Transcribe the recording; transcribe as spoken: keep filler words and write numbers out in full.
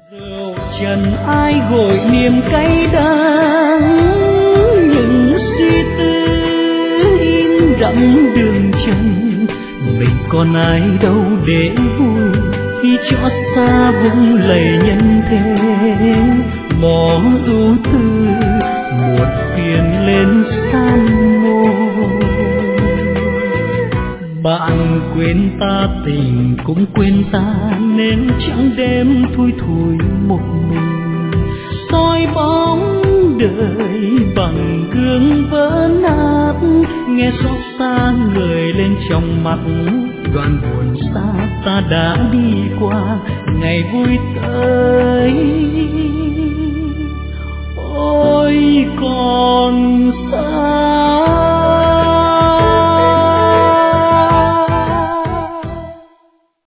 Rượu trần ai gội niềm cay đắng, những suy tư in đậm đường trần. Mình còn ai đâu để vui khi cho xa vung lầy nhân thế. Bỏ ưu tư một phiền lên san môi. Bạn quên ta tình cũng quên ta, nên chẳng đêm thui thủi một mình. Soi bóng đời bằng gương vỡ nát, nghe xót xa người lên trong mắt. Đoạn buồn xa ta đã đi qua, ngày vui tới ôi còn xa.